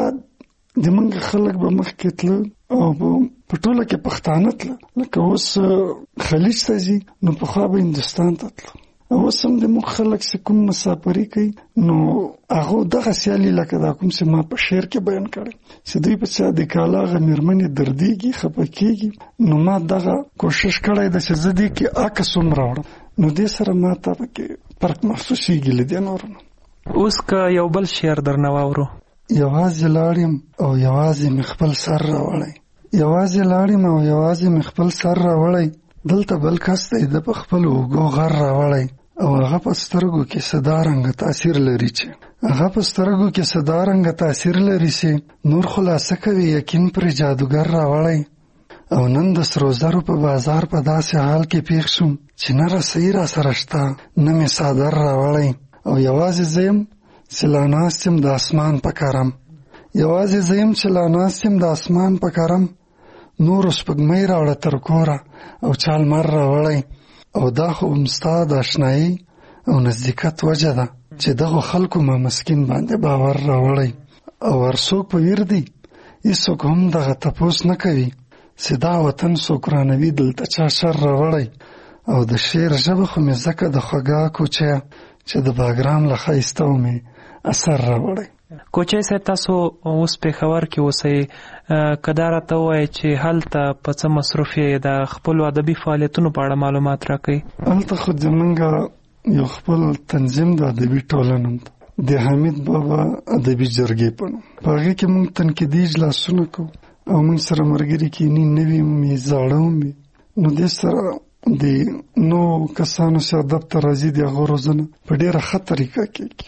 د موږ خلک به مخکې تله او په ټوله کې پښتانه تله، لکه اوس خلیج ته ځي نو پخوا به هندوستان ته تله. اوس هم د موږ خلک چې کوم مسافري کوي نو هغه دغه سیالي لکه دا کوم چې ما په شعر کې بیان کړی چې دوی په څه د کاله هغه مېرمنې دردېږي خفه کېږي. نو ما دغه کوشش کړی ده چې زه دې کې عکس هم راوړم. نو دې سره ما ته پکې فرق محسوسېږي له دې نورو نه. اوس که یو بل شعر درنه واورو. یوازې لاړم او یوازې مې خپل سر راوړی، یوازې لاړم او یوازې مې خپل سر راوړی، دلته بل کس دی د په خپلو اوږو غر راوړی، او هغه په سترګو کې څه دا رنګه تاثیر لري چې هغه په سترګو کې څه دا رنګه تاثیر لري چې نور خلاصه کوي یقین پرې جادوګر راوړی. او نن د سرو زرو په بازار په داسې حال کې پیښ شوم چې نه رسۍ را سره شته نه مې څادر راوړی. او یوازې زه یم چې لا ناست یم د اسمان په کرم، یوازې زه یم چې لا ناست یم د اسمان په کرم، نورو سپږمۍ راوړه تر کوره او چا لمر راوړی. او دا خو هم ستا د اشنایي او نزدېکت وجه ده چې دغو خلکو ما مسکین باندې باور راوړی. او هر څوک په ویر دی هېڅوک هم دغه تپوس نه کوي چې دا وطن څوک رانوي دلته چا شر راوړی. او د شعر ژبه خو مې ځکه د خوږه کوچیه چې د باګرام له ښایسته و مې اثر راوړی. کوچی صاحب تاسو اوس پېښور کې اوسئ، که دا راته ووایئ چې هلته په څه مصروف یې د خپلو ادبي فعالیتونو په اړه معلومات راکوئ؟ هلته خو زمونږ یو خپل تنظیم د ادبي ټولنه ده د حمید بابا ادبي جرګې په نوم. په هغې کې موږ تنقیدي اجلاسونه کوو او موږ سره ملګري کیني، نوي هم وي زاړه هم وي. نو دې سره د نوو کسانو چې ادب ته راځي د هغو روزنه په ډېره ښه طریقه کېږي.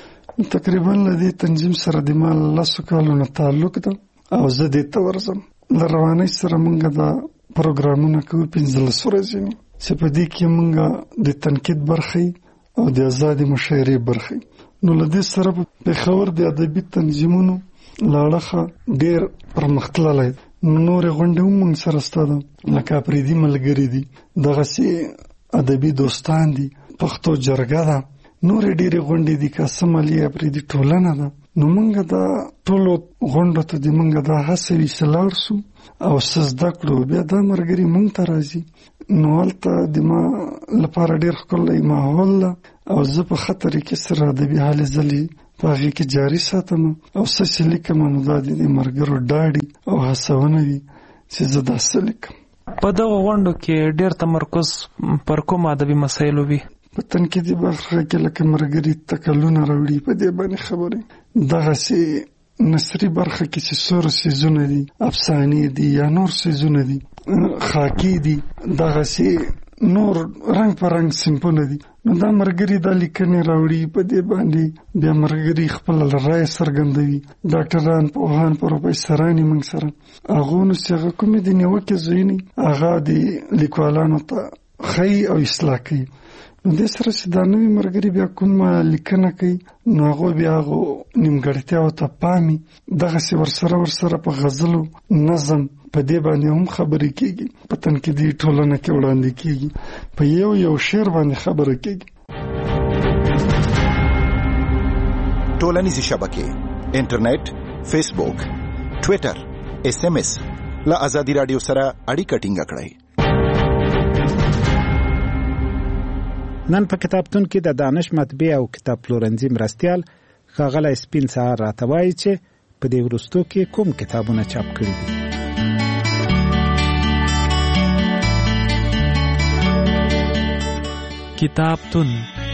تقریبا له دې تنظیم سره د ما لسو کالو نه تعلق ده او زه دې ته ورځم. له روانۍ سره موږ دا پروګرامونه کوو پنځلس ورځې چې په دې کې موږ د تنقید برخه او د ازادې مشاعرې برخه. نو له دې سره په پېښور د ادبي تنظیمونو له اړخه ډېر پرمختللی. نو نورې غونډې هم موږ سره شته ده، لکه اپریدي ملګري دي، دغسې ادبي دوستان دي، پښتو جرګه ده، نورې ډېرې غونډې دي، قاسم علي اپریدي ټولنه ده. نو موږ دا ټولو غونډو ته د موږ دا هڅه وي چې لاړ شو او څه زده کړو. بیا دا ملګري موږ ته راځي. نو هلته د ما لپاره ډېر ښکلی ماحول ده او زه په ښه طریقې سره ادبي هلې ځلې په هغې کې جاري ساتم او څه چې لیکم نو دا د دې ملګرو ډاډي او هڅونه وي چې زه دا څه لیکم. په دغو غونډو کې ډېر تمرکز پر کوم ادبي مسایلو وي؟ په تنقیدي برخه کې لکه ملګري تکلونه راوړي په دې باندې خبرې، دغسې نثري برخه کې چې سور سیزونه دي، افسانې دي یا نور سیزونه دي، خاکي دي، دغسې نور رنګ په رنګ صنفونه دي. نو دا ملګري دا لیکنې راوړي په دې باندې بیا ملګري خپله رایه څرګندوي. ډاکټران، پوهان، پروفیسران یې موږ سره هغو نو چې هغه کومې د نیوکې ځایونه هغه د لیکوالانو ته ښیي او اصلاح کوي. نو دې سره چې دا نوي ملګري بیا کومه لیکنه کوي نو هغو بیا هغو نیمګړتیاو ته پامي، دغسې ورسره ورسره په غزلو، نظم په دې باندې هم خبرې کېږي، په تنقیدي ټولنه کې وړاندې کېږي، په یو یو شعر باندې خبره کېږي. ټولنیزې شبکې، انټرنیټ، فیسبوک، ټویټر، ایس ایم ایس له ازادي راډیو سره اړیکه ټینګه کړئ. نن په کتابتون کې د دانش مطبعې او کتاب پلورنځي مرستیال ښاغلی سپین سهار راته وایي چې په دې وروستو کې کوم کتابونه چاپ کړي دي. کتابتون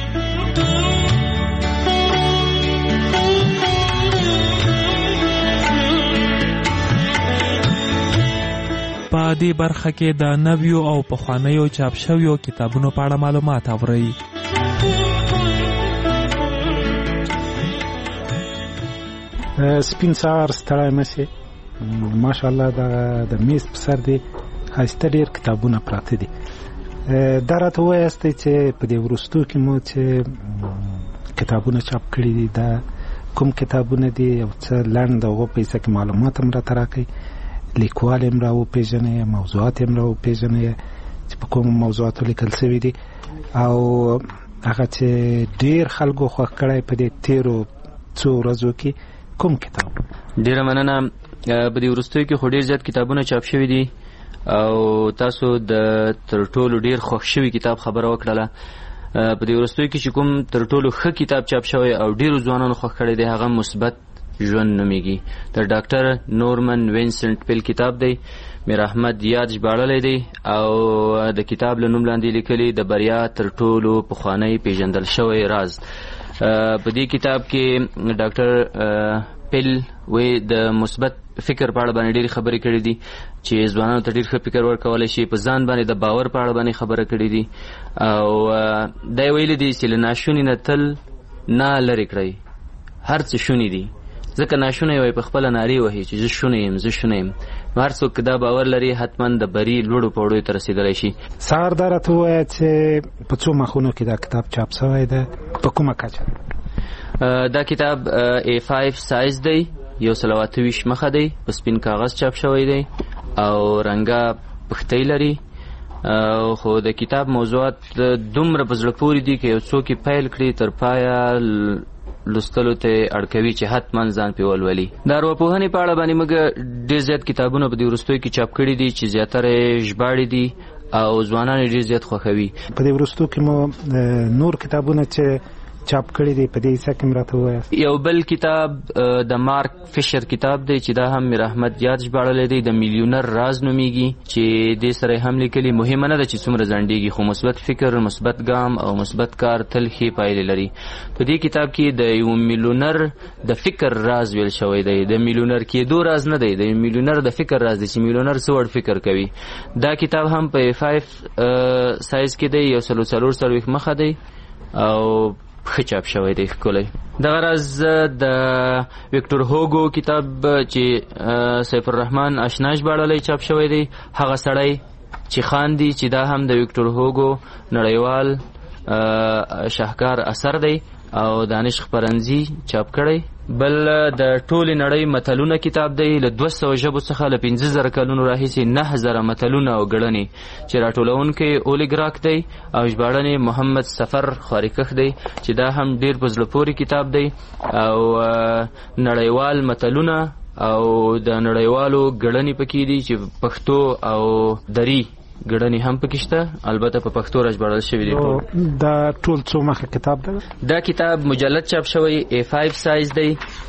په دې برخه کې د نویو او پخوانیو چاپ شویو کتابونو په اړه معلومات اورئ. سپین سهار ستړی مشي، ماشاءالله د میز په سر دی ښایسته ډېر کتابونه پراته دي. دا راته ووایاستئ چې په دې وروستو کې مو چې کتابونه چاپ کړي دي دا کوم کتابونه دي او څه لنډ د هغو په حصه کې معلومات هم راته راکړئ، لیکوال هم را وپېژنئ، موضوعات هم را وپېژنئ چې په کومو موضوعاتو لیکل سوي دي او هغه چې ډېر خلکو خوښ کړی په دې تېرو څو ورځو کې کوم کتاب؟ ډېره مننه. په دې وروستیو کې خو ډېر زیات کتابونه چاپ شوي دي او تاسو د تر ټولو ډېر خوښ شوي کتاب خبره وکړله. په دې وروستیو کې چې کوم تر ټولو ښه کتاب چاپ شوی او ډېرو ځوانانو خوښ کړی دی هغه مثبت ژوند نومیږي. د ډاکټر نورمن وینسنټ پیل کتاب دی، میر احمد یاد ژباړلی دی او د کتاب له نوم لاندې لیکلي د بریا تر ټولو پخوانی پیژندل شوی راز. په دې کتاب کې ډاکټر پیل وی د مثبت فکر په اړه باندې ډېرې خبرې کړې دي چې ځوانانو ته ډېر ښه فکر ورکولی شي، په ځان باندې د باور په اړه باندې خبره کړې دي او دا یې ویلي دي چې له ناشوني نه تل نه لرې کړئ، هر څه شوني دي، ځکه ناشونی وایي په خپله نارې وهي چې زه شونی یم زه شونی یم. هر څوک که دا باور لري حتما د بري لوړو پوړیو ته رسېدلی شي. سهار دا راته ووایه چې په څو مخونو کې دا کتاب چاپ شوی دی، په کومه کچه؟ دا کتاب ای فایف سایز دی، یو سل او اته ویشت مخه دی، په سپین کاغذ چاپ شوی دی او رنګه پښتۍ لري. خو د کتاب موضوعات دومره په زړه پورې دي که یو څوک یې پیل کړي تر پایه لوستلو ته اړکوي چې حتما ځان پې ولولي. د ارواپوهنې په اړه باندې موږ ډېر زیات کتابونه په دې وروستیو کې چاپ کړي دي چې زیاتره یې ژباړي دي او ځوانان یې ډېر زیات خوښوي. په دې وروستو کې مو نور کتابونه چې چاپ کړي دي په دې حصه کې راته ووایاست. یو بل کتاب د مارک فشر کتاب دی چې دا هم میر احمد یاد ژباړلی دی، د میلیونر راز نومیږي چې دې سره یې هم لیکلي. مهمه نه ده چې څومره ځنډېږي خو مثبت فکر، مثبت ګام او مثبت کار تل ښې پایلې لري. په دې کتاب کې د یو میلیونر د فکر راز ویل شوی دی، د میلیونر کېدو راز نه دی، د میلیونر د فکر راز دی چې میلیونر څه وړ فکر کوي. دا کتاب هم په فایف سایز کې دی، یو سلو څلور څلوېښت مخه دی او ښه چاپ شوی دی ښکلی. دغه راز د ویکټور هوګو کتاب چې سیف الرحمن اشنا ژباړلی چاپ شوی دی، هغه سړی چې خاندي، چې دا هم د ویکټور هوګو نړیوال شاهکار اثر دی او دانش خپرنځي چاپ کړی. بل د ټولې نړۍ متلونه کتاب دی، له دوه سوه ژبو څخه له پنځه زره کلونو راهیسې نهه زره متلونه او ګړنې چې راټولونکی اولیګراک دی او ژباړن محمد سفر خاریکښ دی چې دا هم ډېر په زړه پورې کتاب دی او نړیوال متلونه او د نړیوالو ګړنې پکې دي چې پښتو او دری ګړنې هم پکې شته، البته په پښتو راژباړل شوي دي. دا ټول څو مخه کتاب دی؟ دا کتاب مجلد چاپ شوی، ای فایف سایز دی،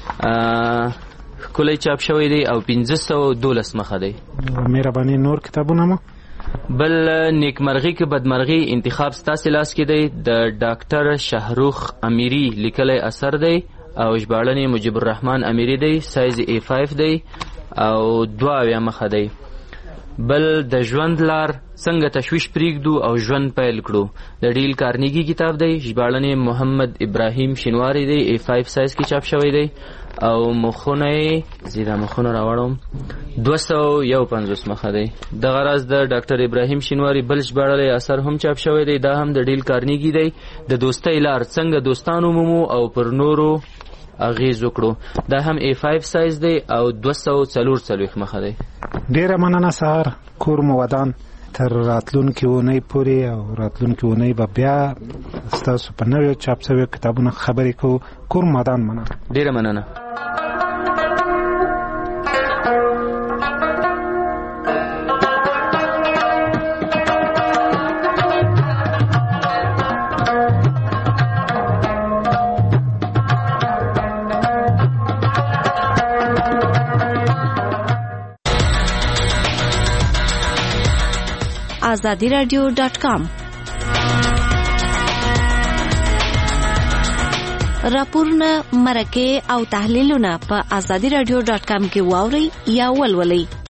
ښکلی چاپ شوی دی او پنځه سوه دولس مخه دی. مهرباني نور کتابونه مو؟ بل نیکمرغي که بدمرغي انتخاب ستاسې لاس کې دی، د ډاکټر شهروخ امیری لیکلی اثر دی او ژباړن مجیب الرحمن امیری دی، سایز ای فایف دی او دوه اویا مخه دی. بل د ژوند لار څنګه تشویش پریږدو او ژوند پیل کړو، د ډیل کارنیګي کتاب دی، ژباړن محمد ابراهیم شینواری دی، ای فایف سایز کې چاپ شوی دی او مخونه یې زیدا مخونه راوړم دوه سوه یو پنځوس مخه دی. دغه راز د ډاکټر ابراهیم شینواری بل ژباړلی اثر هم چاپ شوی دی، دا هم د ډیل کارنیګي دی، د دوستۍ لار څنګه دوستان ومومو او پر نورو اغیز وکړو، دا هم ای فایف سایز دی او دوه سوه څلور څلوېښت مخه دی. ډېره مننه سهار، کور مو ودان. تر راتلونکې اونۍ پورې او راتلونکې اونۍ به بیا ستاسو په نویو چاپ شویو کتابونو خبرې کوو. کور مو ودان. مننه. ډېره مننه. آزادي رادیو ډاټ کام. راپورونه، مرکې او تحلیلونه په آزادي رادیو ډاټ کام کې واورئ یا ولولئ.